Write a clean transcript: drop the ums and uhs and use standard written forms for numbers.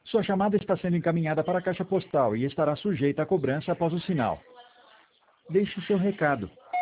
Sua chamada está sendo encaminhada para a caixa postal e estará sujeita a cobrança após o sinal. Deixe seu recado.